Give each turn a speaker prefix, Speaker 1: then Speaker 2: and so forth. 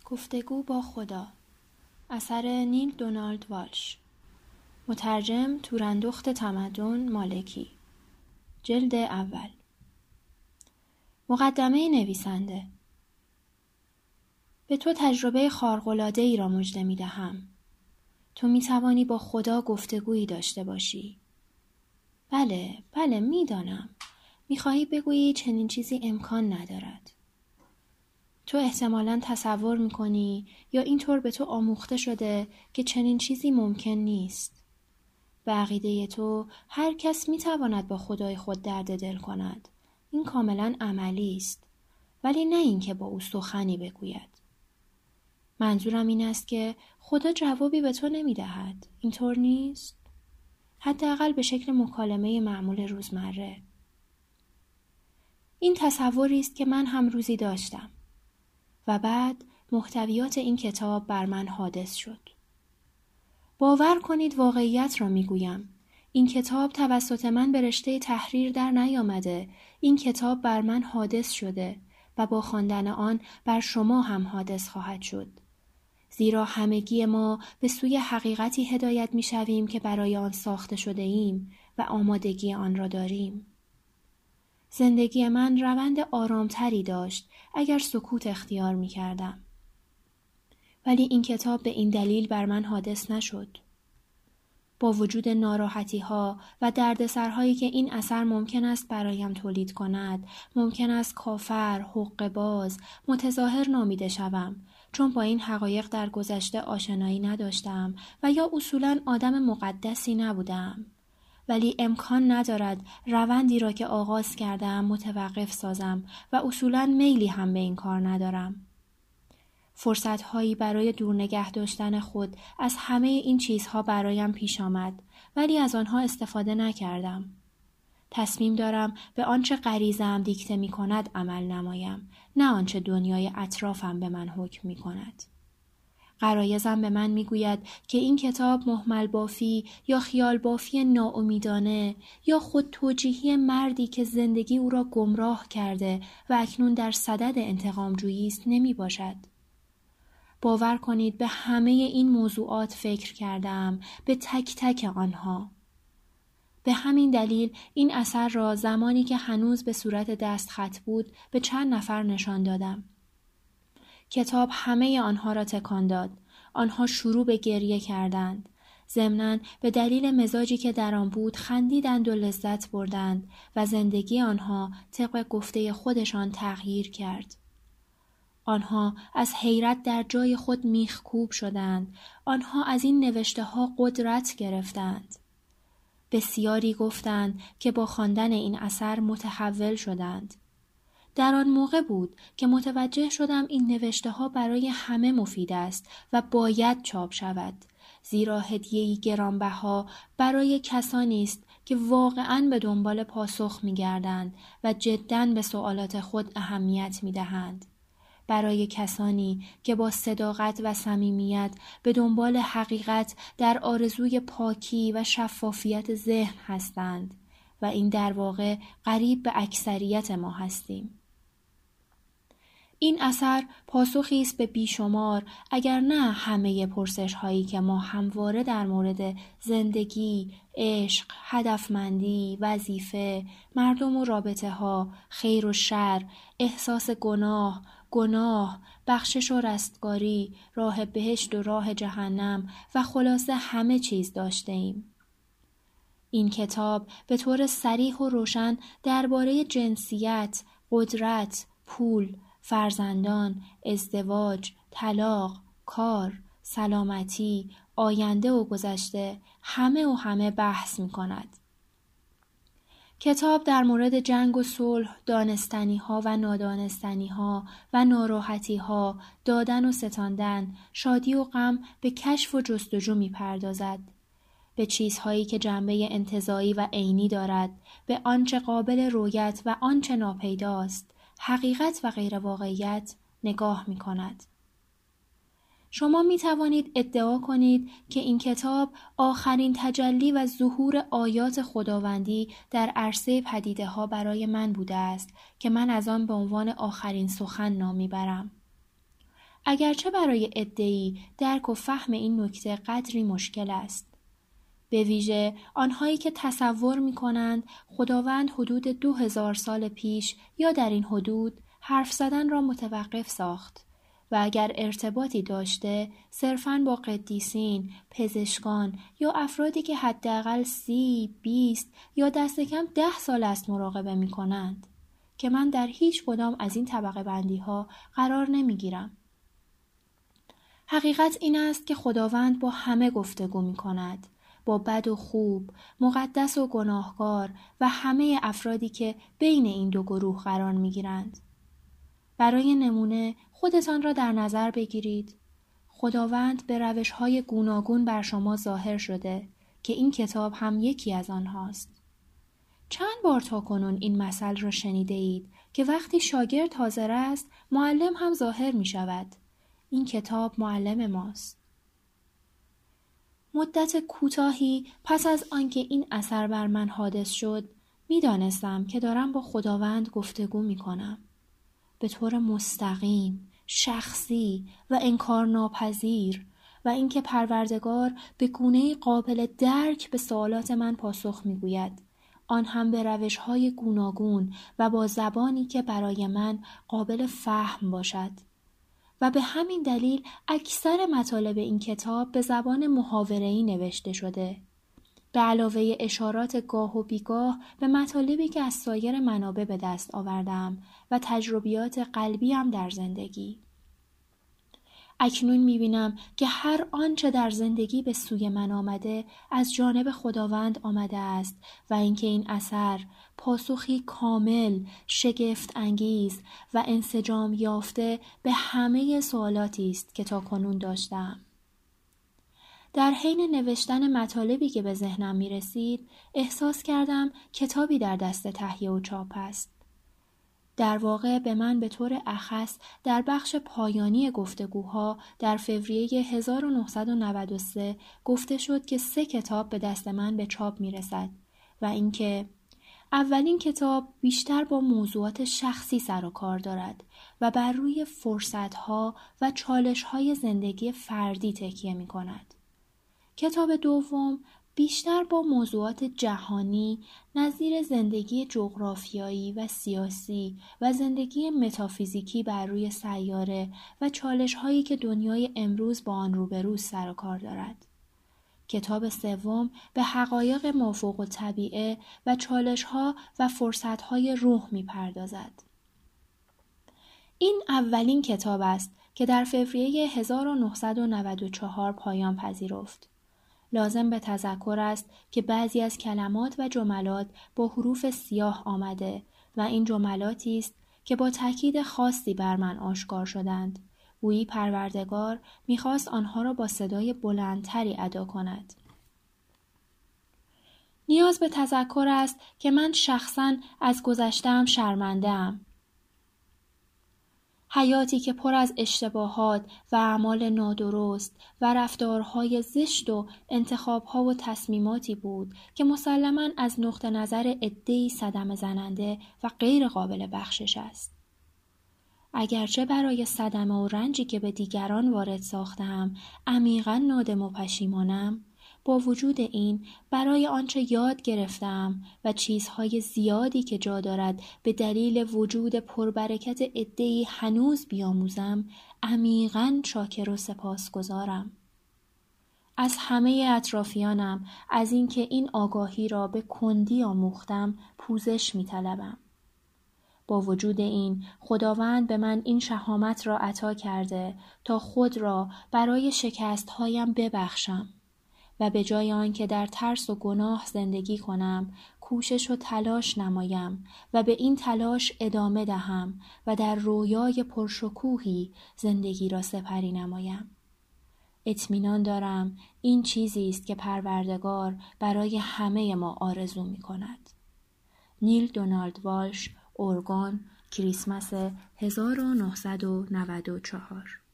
Speaker 1: گفتگو با خدا، اثر نیل دونالد والش، مترجم تورندخت تمدن مالکی، جلد اول. مقدمه نویسنده. به تو تجربه خارق‌العاده‌ای را مژده می‌دهم. تو می‌توانی با خدا گفتگویی داشته باشی. بله می‌دانم. می‌خواهی بگویی چنین چیزی امکان ندارد. تو احتمالاً تصور می‌کنی یا اینطور به تو آموخته شده که چنین چیزی ممکن نیست. به عقیده تو هر کس می‌تواند با خدای خود درد دل کند. این کاملاً عملی است. ولی نه اینکه با او سخنی بگوید. منظورم این است که خدا جوابی به تو نمی‌دهد. اینطور نیست؟ حداقل به شکل مکالمه معمول روزمره. این تصوری است که من هم روزی داشتم. و بعد محتویات این کتاب بر من حادث شد. باور کنید واقعیت را میگویم. این کتاب توسط من به رشته تحریر در نیامده. این کتاب بر من حادث شده و با خواندن آن بر شما هم حادث خواهد شد. زیرا همگی ما به سوی حقیقتی هدایت میشویم که برای آن ساخته شده ایم و آمادگی آن را داریم. زندگی من روند آرامتری داشت اگر سکوت اختیار می کردم. ولی این کتاب به این دلیل بر من حادث نشد. با وجود ناراحتی ها و دردسرهایی که این اثر ممکن است برایم تولید کند، ممکن است کافر، حقه‌باز، متظاهر نامیده شوم، چون با این حقایق در گذشته آشنایی نداشتم و یا اصولاً آدم مقدسی نبودم. ولی امکان ندارد روندی را که آغاز کردم متوقف سازم و اصولاً میلی هم به این کار ندارم. فرصت‌هایی برای دور نگه داشتن خود از همه این چیزها برایم پیش آمد، ولی از آنها استفاده نکردم. تصمیم دارم به آنچه غریزه‌ام دیکته می‌کند عمل نمایم، نه آنچه دنیای اطرافم به من حکم می‌کند. غرایزم به من میگوید که این کتاب مهمل بافی یا خیال بافی ناامیدانه یا خود توجیهی مردی که زندگی او را گمراه کرده و اکنون در صدد انتقام جویی است نمی باشد. باور کنید به همه این موضوعات فکر کردم، به تک تک آنها. به همین دلیل این اثر را زمانی که هنوز به صورت دستخط بود به چند نفر نشان دادم. کتاب همه آنها را تکان داد. آنها شروع به گریه کردند. ضمناً به دلیل مزاجی که در آن بود خندیدند و لذت بردند و زندگی آنها طبق گفته خودشان تغییر کرد. آنها از حیرت در جای خود میخکوب شدند. آنها از این نوشته ها قدرت گرفتند. بسیاری گفتند که با خواندن این اثر متحول شدند. در آن موقع بود که متوجه شدم این نوشته ها برای همه مفید است و باید چاپ شود، زیرا هدیه‌ای گرانبها برای کسانی است که واقعاً به دنبال پاسخ می‌گردند و جداً به سوالات خود اهمیت می‌دهند. برای کسانی که با صداقت و صمیمیت به دنبال حقیقت در آرزوی پاکی و شفافیت ذهن هستند و این در واقع قریب به اکثریت ما هستیم. این اثر پاسخی است به بیشمار اگر نه همه پرسش هایی که ما همواره در مورد زندگی، عشق، هدفمندی، وظیفه، مردم و رابطه ها، خیر و شر، احساس گناه، بخشش و رستگاری، راه بهشت و راه جهنم و خلاصه همه چیز داشته ایم. این کتاب به طور صریح و روشن درباره جنسیت، قدرت، پول، فرزندان، ازدواج، طلاق، کار، سلامتی، آینده و گذشته همه بحث می کند. کتاب در مورد جنگ و صلح، دانستنی ها و نادانستنی ها و ناراحتی ها، دادن و ستاندن، شادی و غم به کشف و جستجو می پردازد. به چیزهایی که جنبه انتزاعی و عینی دارد، به آنچه قابل رؤیت و آنچه ناپیداست، حقیقت و غیر واقعیت نگاه می کند. شما می توانید ادعا کنید که این کتاب آخرین تجلی و ظهور آیات خداوندی در عرصه پدیده ها برای من بوده است که من از آن به عنوان آخرین سخن نام می برم. اگرچه برای عده‌ای درک و فهم این نکته قدری مشکل است. به ویژه آنهایی که تصور می‌کنند خداوند حدود 2000 سال پیش یا در این حدود حرف زدن را متوقف ساخت و اگر ارتباطی داشته صرفاً با قدیسین، پزشکان یا افرادی که حداقل 30، 20 یا دست کم 10 سال است مراقبه می‌کنند که من در هیچ کدام از این طبقه بندی‌ها قرار نمی‌گیرم. حقیقت این است که خداوند با همه گفتگو می‌کند، با بد و خوب، مقدس و گناهکار و همه افرادی که بین این دو گروه قرار می‌گیرند. برای نمونه خودتان را در نظر بگیرید. خداوند به روش‌های گوناگون بر شما ظاهر شده که این کتاب هم یکی از آنهاست. چند بار تاکنون این مثل را شنیده اید که وقتی شاگرد حاضر است، معلم هم ظاهر می شود. این کتاب معلم ماست. مدت کوتاهی پس از آنکه این اثر بر من حادث شد، می دانستم که دارم با خداوند گفتگو می کنم. به طور مستقیم، شخصی و انکارناپذیر و اینکه پروردگار به گونه‌ای قابل درک به سوالات من پاسخ می‌گوید، آن هم به روش‌های گوناگون و با زبانی که برای من قابل فهم باشد. و به همین دلیل اکثر مطالب این کتاب به زبان محاوره‌ای نوشته شده، به علاوه اشارات گاه و بیگاه به مطالبی که از سایر منابع به دست آوردم و تجربیات قلبیم در زندگی. اکنون می‌بینم که هر آنچه در زندگی به سوی من آمده از جانب خداوند آمده است و اینکه این اثر پاسخی کامل، شگفت انگیز و انسجام یافته به همه سوالاتی است که تاکنون داشتم. در حین نوشتن مطالبی که به ذهنم می رسید، احساس کردم کتابی در دست تهیه و چاپ است. در واقع به من به طور اخص در بخش پایانی گفتگوها در فوریه 1993 گفته شد که 3 کتاب به دست من به چاپ می رسد و اینکه اولین کتاب بیشتر با موضوعات شخصی سر و کار دارد و بر روی فرصتها و چالشهای زندگی فردی تکیه می کند. کتاب دوم بیشتر با موضوعات جهانی نظیر زندگی جغرافیایی و سیاسی و زندگی متافیزیکی بر روی سیاره و چالش‌هایی که دنیای امروز با آن روبروست سر و کار دارد. کتاب سوم به حقایق مافوق‌الطبیعه و چالش‌ها و فرصت‌های روح می‌پردازد. این اولین کتاب است که در فوریه 1994 پایان پذیرفت. لازم به تذکر است که بعضی از کلمات و جملات با حروف سیاه آمده و این جملاتی است که با تاکید خاصی بر من آشکار شدند. گویی پروردگار می‌خواست آنها را با صدای بلندتری ادا کند. نیاز به تذکر است که من شخصاً از گذشته‌ام شرمنده‌ام. حیاتی که پر از اشتباهات و اعمال نادرست و رفتارهای زشت و انتخابها و تصمیماتی بود که مسلماً از نقطه نظر عده‌ای صدمه زننده و غیر قابل بخشش است. اگرچه برای صدمه و رنجی که به دیگران وارد ساختم عمیقاً نادم و پشیمانم، با وجود این برای آنچه یاد گرفتم و چیزهای زیادی که جا دارد به دلیل وجود پربرکت عده‌ای هنوز بیاموزم، عمیقاً شاکر و سپاسگزارم. از همه اطرافیانم از اینکه این آگاهی را به کندی آموختم پوزش می‌طلبم. با وجود این خداوند به من این شهامت را عطا کرده تا خود را برای شکست‌هایم ببخشم و به جای آنکه در ترس و گناه زندگی کنم، کوشش و تلاش نمایم و به این تلاش ادامه دهم و در رویای پرشکوهی زندگی را سپری نمایم. اطمینان دارم این چیزی است که پروردگار برای همه ما آرزو می کند. نیل دونالد والش، اورگون، کریسمس 1994.